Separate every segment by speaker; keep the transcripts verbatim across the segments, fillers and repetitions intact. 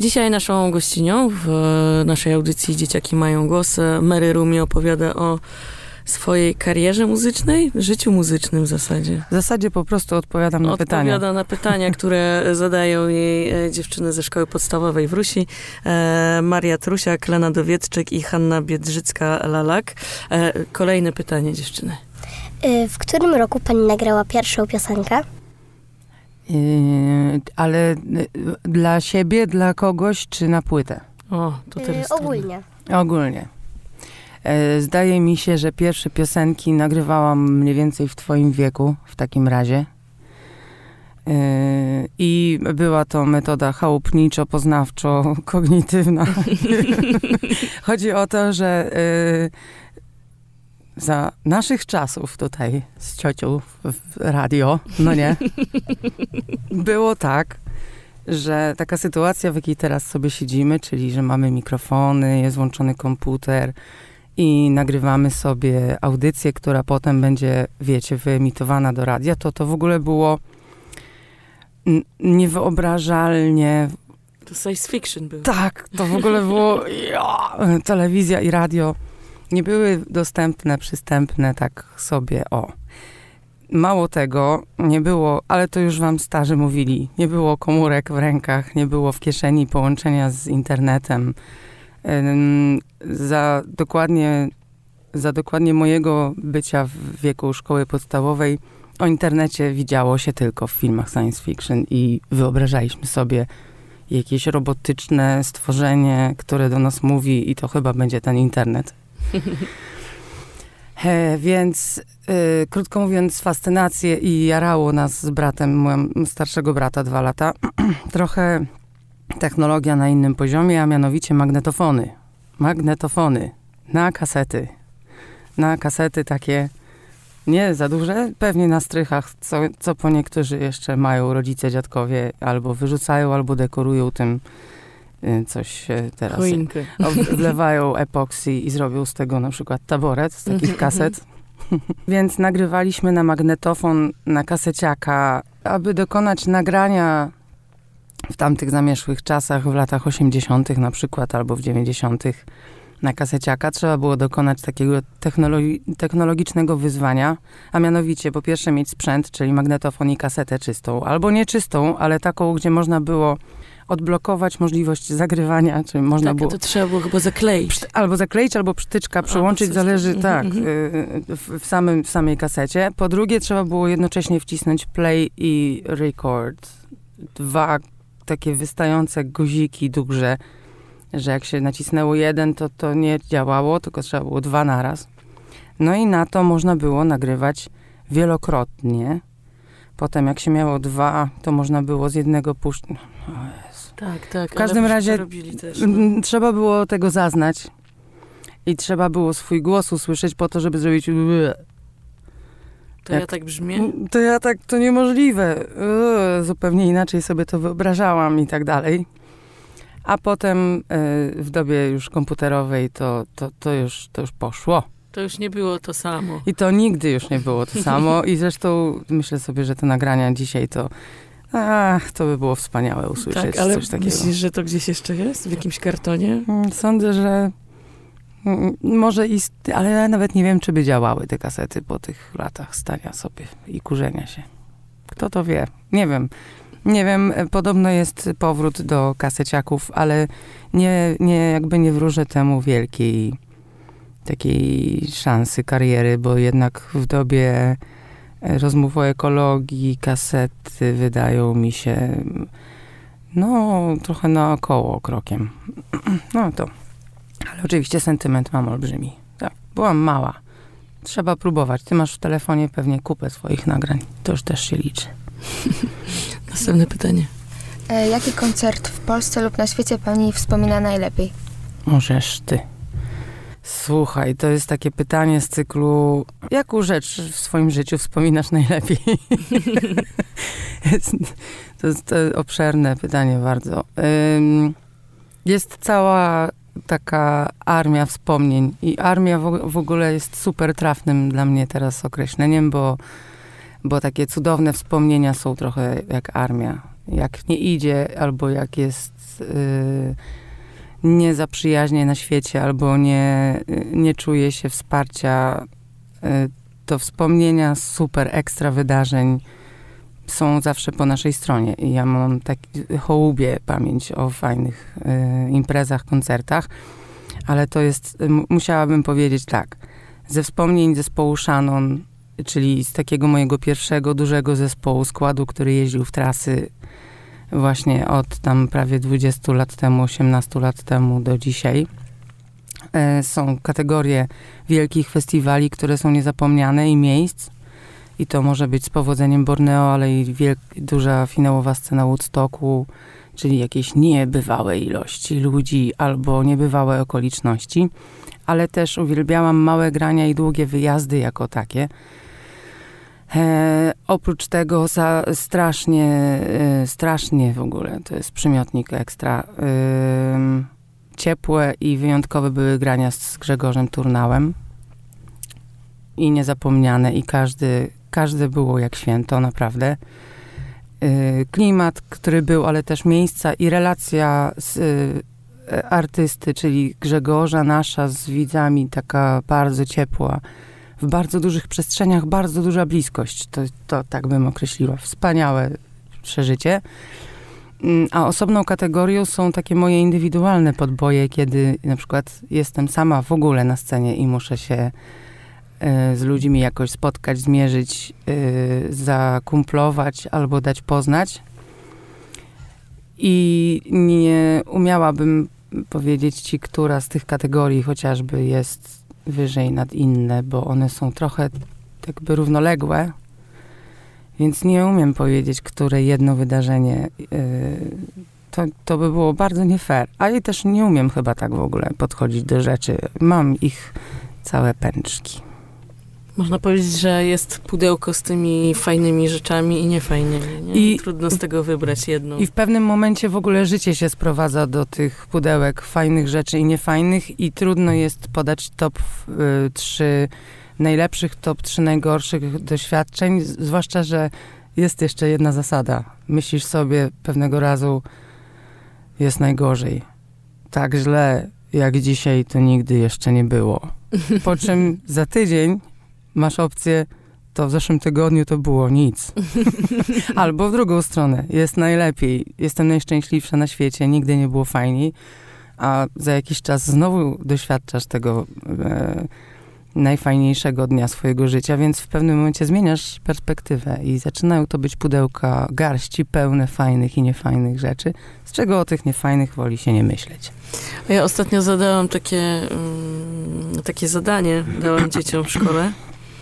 Speaker 1: Dzisiaj naszą gościnią w naszej audycji Dzieciaki mają głos Mary Rumi opowiada o swojej karierze muzycznej, życiu muzycznym w zasadzie.
Speaker 2: W zasadzie po prostu odpowiadam na
Speaker 1: Odpowiada
Speaker 2: pytania.
Speaker 1: Odpowiada na pytania, które zadają jej dziewczyny ze szkoły podstawowej w Rusi. E, Maria Trusiak, Lena Dowiedczyk i Hanna Biedrzycka-Lalak. E, kolejne pytanie, dziewczyny.
Speaker 3: W którym roku pani nagrała pierwszą piosenkę?
Speaker 2: Yy, ale dla siebie, dla kogoś, czy na płytę?
Speaker 1: O, to teraz
Speaker 3: Yy, ogólnie.
Speaker 2: Ogólnie. Yy, zdaje mi się, że pierwsze piosenki nagrywałam mniej więcej w twoim wieku, w takim razie. Yy, I była to metoda chałupniczo-poznawczo-kognitywna. Chodzi o to, że yy, za naszych czasów tutaj z ciocią w radio, no nie, było tak, że taka sytuacja, w jakiej teraz sobie siedzimy, czyli że mamy mikrofony, jest włączony komputer i nagrywamy sobie audycję, która potem będzie, wiecie, wyemitowana do radia, to to w ogóle było n- niewyobrażalnie.
Speaker 1: To science fiction było.
Speaker 2: Tak, to w ogóle było ja, telewizja i radio nie były dostępne, przystępne tak sobie, o. Mało tego, nie było, ale to już wam starzy mówili, nie było komórek w rękach, nie było w kieszeni połączenia z internetem. Ym, za dokładnie, za dokładnie mojego bycia w wieku szkoły podstawowej o internecie widziało się tylko w filmach science fiction i wyobrażaliśmy sobie jakieś robotyczne stworzenie, które do nas mówi i to chyba będzie ten internet. He, więc y, krótko mówiąc, fascynację i jarało nas z bratem, mam starszego brata, dwa lata. Trochę technologia na innym poziomie, a mianowicie magnetofony. Magnetofony na kasety. Na kasety takie nie za duże, pewnie na strychach, co, co po niektórzy jeszcze mają rodzice, dziadkowie, albo wyrzucają, albo dekorują tym coś teraz.
Speaker 1: Choinkę.
Speaker 2: Wlewają epoksy i zrobią z tego na przykład taboret z takich kaset. Więc nagrywaliśmy na magnetofon, na kaseciaka, aby dokonać nagrania w tamtych zamierzchłych czasach, w latach osiemdziesiątych na przykład, albo w dziewięćdziesiątych na kaseciaka. Trzeba było dokonać takiego technologi- technologicznego wyzwania, a mianowicie po pierwsze mieć sprzęt, czyli magnetofon i kasetę czystą, albo nieczystą, ale taką, gdzie można było odblokować możliwość zagrywania, czyli można
Speaker 1: tak,
Speaker 2: było...
Speaker 1: to trzeba było chyba zakleić.
Speaker 2: Przy, albo zakleić, albo przytyczka przełączyć, albo zależy, tak, y, w, w, samym, w samej kasecie. Po drugie, trzeba było jednocześnie wcisnąć play i record. Dwa takie wystające guziki duże, że jak się nacisnęło jeden, to to nie działało, tylko trzeba było dwa naraz. No i na to można było nagrywać wielokrotnie. Potem jak się miało dwa, to można było z jednego puszczać.
Speaker 1: Tak, tak.
Speaker 2: W każdym razie
Speaker 1: też, no.
Speaker 2: trzeba było tego zaznać i trzeba było swój głos usłyszeć po to, żeby zrobić
Speaker 1: To
Speaker 2: jak,
Speaker 1: ja tak brzmię?
Speaker 2: To ja tak, to niemożliwe. Uuu, zupełnie inaczej sobie to wyobrażałam i tak dalej. A potem y, w dobie już komputerowej to, to, to, już, to już poszło.
Speaker 1: To już nie było to samo.
Speaker 2: I to nigdy już nie było to samo. I zresztą myślę sobie, że te nagrania dzisiaj to ach, to by było wspaniałe usłyszeć
Speaker 1: tak, ale
Speaker 2: coś takiego.
Speaker 1: Myślisz, że to gdzieś jeszcze jest? W jakimś kartonie?
Speaker 2: Sądzę, że może ist- ale ja nawet nie wiem, czy by działały te kasety po tych latach stania sobie i kurzenia się. Kto to wie? Nie wiem. Nie wiem, podobno jest powrót do kaseciaków, ale nie, nie jakby nie wróżę temu wielkiej takiej szansy kariery, bo jednak w dobie rozmów o ekologii kasety wydają mi się no trochę naokoło krokiem. No to. Ale oczywiście sentyment mam olbrzymi. Tak, byłam mała. Trzeba próbować. Ty masz w telefonie pewnie kupę swoich nagrań. To już też się liczy.
Speaker 1: Następne pytanie.
Speaker 4: E, jaki koncert w Polsce lub na świecie pani wspomina najlepiej?
Speaker 2: Możesz ty. Słuchaj, to jest takie pytanie z cyklu, jaką rzecz w swoim życiu wspominasz najlepiej? jest, to jest to obszerne pytanie bardzo. Ym, jest cała taka armia wspomnień i armia w, w ogóle jest super trafnym dla mnie teraz określeniem, bo, bo takie cudowne wspomnienia są trochę jak armia. Jak nie idzie, albo jak jest y, nie zaprzyjaźnię na świecie albo nie, nie czuję się wsparcia, y, to wspomnienia super ekstra wydarzeń są zawsze po naszej stronie. I ja mam taki, hołubię pamięć o fajnych y, imprezach, koncertach, ale to jest, m- musiałabym powiedzieć tak, ze wspomnień zespołu Shannon, czyli z takiego mojego pierwszego dużego zespołu, składu, który jeździł w trasy właśnie od tam prawie dwudziestu lat temu, osiemnastu lat temu do dzisiaj. E, są kategorie wielkich festiwali, które są niezapomniane i miejsc. I to może być z powodzeniem Borneo, ale i wielk, duża finałowa scena Woodstocku, czyli jakieś niebywałe ilości ludzi albo niebywałe okoliczności. Ale też uwielbiałam małe grania i długie wyjazdy jako takie. E, oprócz tego za, strasznie, e, strasznie w ogóle, to jest przymiotnik ekstra, e, ciepłe i wyjątkowe były grania z Grzegorzem Turnałem. I niezapomniane. I każdy, każde było jak święto, naprawdę. E, klimat, który był, ale też miejsca i relacja z e, artysty, czyli Grzegorza nasza z widzami, taka bardzo ciepła. W bardzo dużych przestrzeniach, bardzo duża bliskość. To, to tak bym określiła. Wspaniałe przeżycie. A osobną kategorią są takie moje indywidualne podboje, kiedy na przykład jestem sama w ogóle na scenie i muszę się y, z ludźmi jakoś spotkać, zmierzyć, y, zakumplować albo dać poznać. I nie umiałabym powiedzieć ci, która z tych kategorii chociażby jest wyżej nad inne, bo one są trochę jakby równoległe, więc nie umiem powiedzieć, które jedno wydarzenie yy, to, to by było bardzo nie fair. Ale też nie umiem chyba tak w ogóle podchodzić do rzeczy. Mam ich całe pęczki.
Speaker 1: Można powiedzieć, że jest pudełko z tymi fajnymi rzeczami i niefajnymi. Nie? I trudno z tego wybrać jedną.
Speaker 2: I w pewnym momencie w ogóle życie się sprowadza do tych pudełek fajnych rzeczy i niefajnych i trudno jest podać top y, trzy najlepszych, top trzy najgorszych doświadczeń, zwłaszcza, że jest jeszcze jedna zasada. Myślisz sobie pewnego razu, jest najgorzej. Tak źle jak dzisiaj to nigdy jeszcze nie było. Po czym za tydzień masz opcję, to w zeszłym tygodniu to było nic. Albo w drugą stronę, jest najlepiej, jestem najszczęśliwsza na świecie, nigdy nie było fajniej, a za jakiś czas znowu doświadczasz tego e, najfajniejszego dnia swojego życia, więc w pewnym momencie zmieniasz perspektywę i zaczynają to być pudełka garści pełne fajnych i niefajnych rzeczy, z czego o tych niefajnych woli się nie myśleć.
Speaker 1: Ja ostatnio zadałam takie, um, takie zadanie, dałam dzieciom w szkole.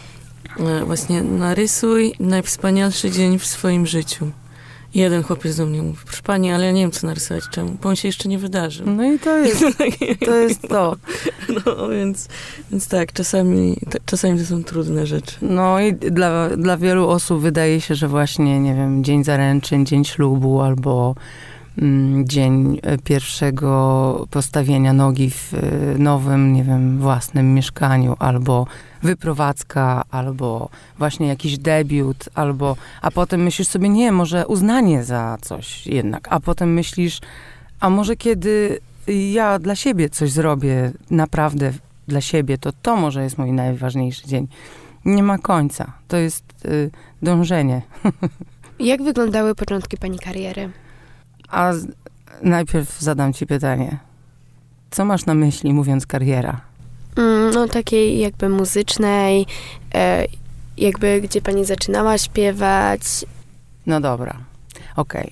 Speaker 1: Właśnie narysuj najwspanialszy dzień w swoim życiu. I jeden chłopiec do mnie mówi, proszę pani, ale ja nie wiem, co narysować, czemu, bo on się jeszcze nie wydarzył.
Speaker 2: No i to jest to. Jest to.
Speaker 1: No więc, więc tak, czasami, to, czasami to są trudne rzeczy.
Speaker 2: No i dla, dla wielu osób wydaje się, że właśnie, nie wiem, dzień zaręczyn, dzień ślubu albo mm, dzień pierwszego postawienia nogi w nowym, nie wiem, własnym mieszkaniu albo wyprowadzka, albo właśnie jakiś debiut, albo, a potem myślisz sobie, nie, może uznanie za coś jednak, a potem myślisz, a może kiedy ja dla siebie coś zrobię, naprawdę dla siebie, to to może jest mój najważniejszy dzień. Nie ma końca. To jest y, dążenie.
Speaker 5: Jak wyglądały początki pani kariery?
Speaker 2: A z, najpierw zadam ci pytanie. Co masz na myśli, mówiąc kariera?
Speaker 5: No takiej jakby muzycznej, e, jakby gdzie pani zaczynała śpiewać.
Speaker 2: No dobra, okej.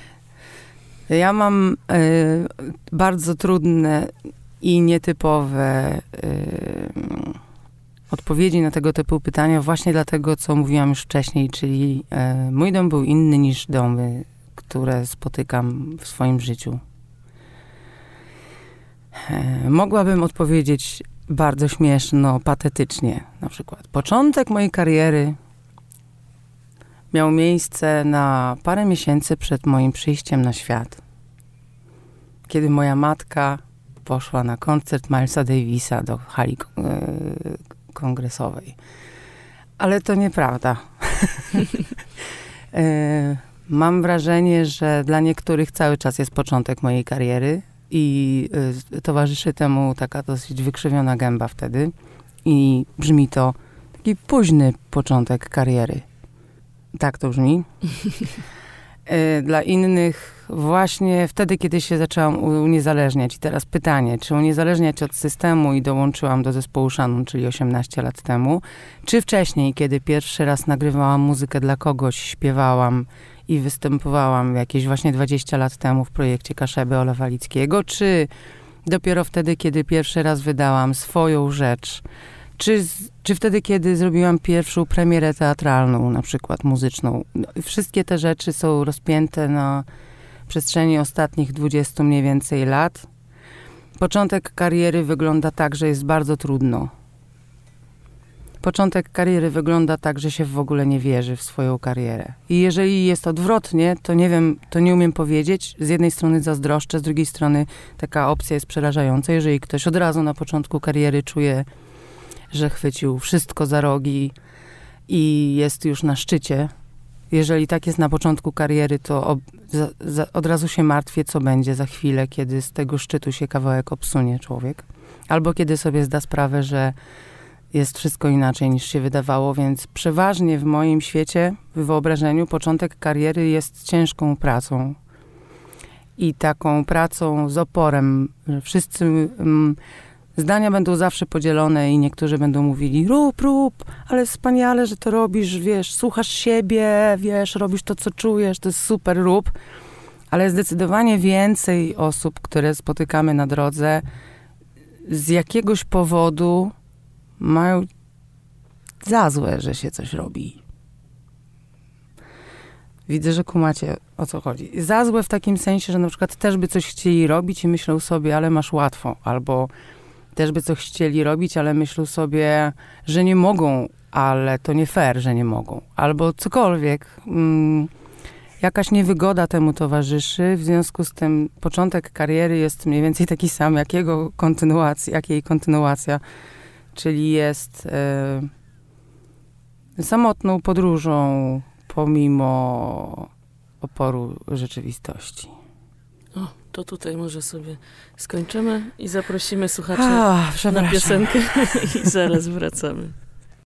Speaker 2: Okay. Ja mam y, bardzo trudne i nietypowe y, odpowiedzi na tego typu pytania właśnie dlatego, co mówiłam już wcześniej, czyli y, mój dom był inny niż domy, które spotykam w swoim życiu. Y, mogłabym odpowiedzieć bardzo śmieszno, patetycznie. Na przykład początek mojej kariery miał miejsce na parę miesięcy przed moim przyjściem na świat. Kiedy moja matka poszła na koncert Milesa Davisa do hali kongresowej. Ale to nieprawda. Mam wrażenie, że dla niektórych cały czas jest początek mojej kariery i y, towarzyszy temu taka dosyć wykrzywiona gęba wtedy i brzmi to taki późny początek kariery. Tak to brzmi. y, dla innych właśnie wtedy, kiedy się zaczęłam uniezależniać. I teraz pytanie, czy uniezależniać od systemu i dołączyłam do zespołu Shannon, czyli osiemnaście lat temu, czy wcześniej, kiedy pierwszy raz nagrywałam muzykę dla kogoś, śpiewałam i występowałam jakieś właśnie dwadzieścia lat temu w projekcie Kaszeby Ola Walickiego, czy dopiero wtedy, kiedy pierwszy raz wydałam swoją rzecz, czy, czy wtedy, kiedy zrobiłam pierwszą premierę teatralną, na przykład muzyczną. No, wszystkie te rzeczy są rozpięte na przestrzeni ostatnich dwudziestu mniej więcej lat. Początek kariery wygląda tak, że jest bardzo trudno. Początek kariery wygląda tak, że się w ogóle nie wierzy w swoją karierę. I jeżeli jest odwrotnie, to nie wiem, to nie umiem powiedzieć. Z jednej strony zazdroszczę, z drugiej strony taka opcja jest przerażająca. Jeżeli ktoś od razu na początku kariery czuje, że chwycił wszystko za rogi i jest już na szczycie, jeżeli tak jest na początku kariery, to ob, za, za, od razu się martwię, co będzie za chwilę, kiedy z tego szczytu się kawałek obsunie człowiek. Albo kiedy sobie zda sprawę, że jest wszystko inaczej niż się wydawało, więc przeważnie w moim świecie, w wyobrażeniu, początek kariery jest ciężką pracą. I taką pracą z oporem. Wszyscy um, zdania będą zawsze podzielone i niektórzy będą mówili, rób, rób, ale wspaniale, że to robisz, wiesz, słuchasz siebie, wiesz, robisz to, co czujesz, to jest super, rób. Ale zdecydowanie więcej osób, które spotykamy na drodze, z jakiegoś powodu mają za złe, że się coś robi. Widzę, że kumacie, o co chodzi. Za złe w takim sensie, że na przykład też by coś chcieli robić i myślą sobie, ale masz łatwo. Albo też by coś chcieli robić, ale myślą sobie, że nie mogą, ale to nie fair, że nie mogą. Albo cokolwiek. Mm, jakaś niewygoda temu towarzyszy, w związku z tym początek kariery jest mniej więcej taki sam, jak jego kontynuacja, jak jej kontynuacja. Czyli jest y, samotną podróżą pomimo oporu rzeczywistości.
Speaker 1: O, to tutaj może sobie skończymy i zaprosimy słuchaczy
Speaker 2: A,
Speaker 1: na piosenkę i zaraz wracamy.